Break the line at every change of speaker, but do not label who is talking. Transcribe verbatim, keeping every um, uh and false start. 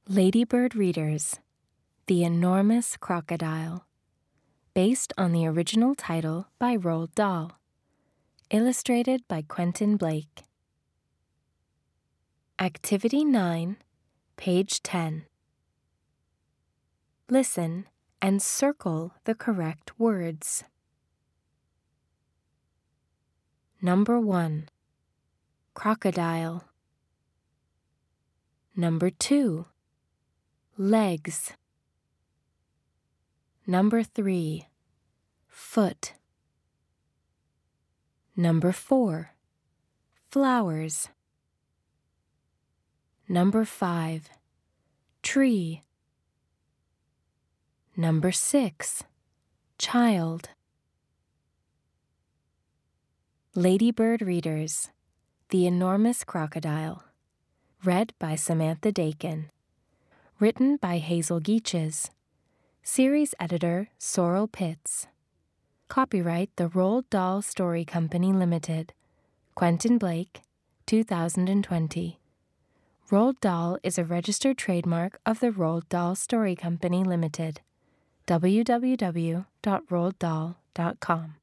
Ladybird Readers: The Enormous Crocodile, based on the original title by Roald Dahl, illustrated by Quentin Blake. Activity nine, page ten. Listen and circle the correct words. Number one, crocodile. Number two, legs. Number three, foot. Number four, flowers. Number five, tree. Number six, child. Ladybird Readers: The Enormous Crocodile, read by Samantha Dakin. Written by Hazel Geaches. Series editor Sorrel Pitts. Copyright The Roald Dahl Story Company Limited. Quentin Blake, two thousand twenty. Roald Dahl is a registered trademark of the Roald Dahl Story Company Limited. w w w dot roald dahl dot com